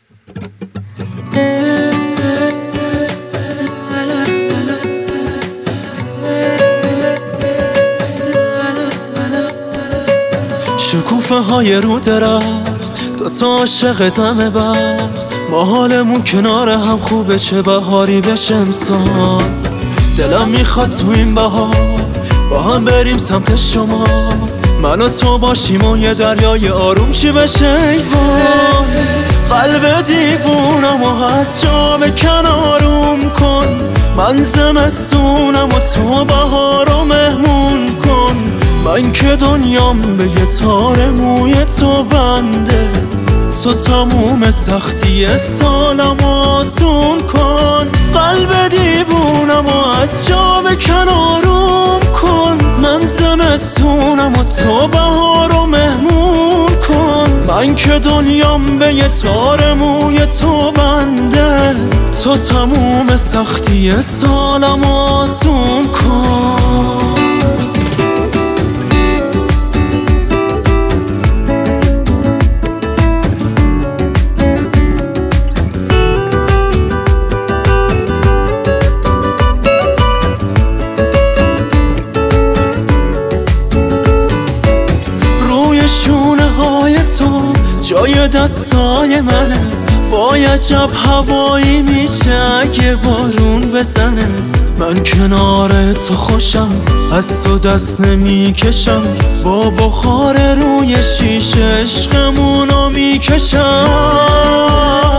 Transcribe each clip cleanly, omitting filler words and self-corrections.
شکوفه های رو درخت، دوتا عاشق دم بخت، ما حالمون کنار هم خوبه، چه بهاری بشه امسال. دلم میخواد تو این بهار با هم بریم سمت شما، من و تو باشیم و یه دریای آروم چی بشه ای وای. قلب دیوونم و از جا به کنارم کن، من زمستونم و تو بهارو مهمون کن. من که دنیام به یه تار موی تو بنده، تو تموم سختی سالم آسون کن. قلب دیوونم و از جا به کنارم کن، من زمستونم و تو بهارو مهمون کن. من که دنیام به یه تار موی تو بنده، تو تموم سختی سالم آسون کن. شونه های تو جای دستای منه، وای عجب هوایی میشه اگه بارون بزنه. من کنار تو خوشم، از تو دست نمیکشم، با بخار روی شیشه عشقمونو میکشم.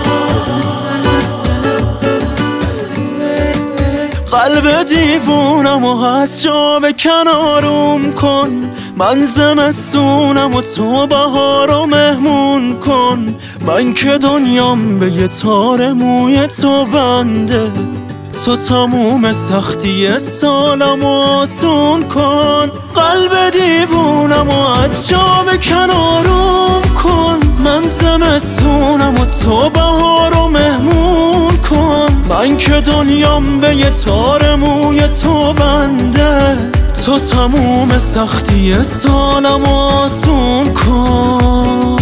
قلب دیوونم و از جا به کنارم کن، من زمستونم و تو بهارو مهمون کن. من که دنیام به یه تار موی تو بنده، تو تموم سختی سالم آسون کن. قلب دیوونم و از جا به کنارم کن، من زمستونم و تو بهارو مهمون کن. من که دنیام به یه تار موی تو بنده، تو تموم سختی سالم آسون کن.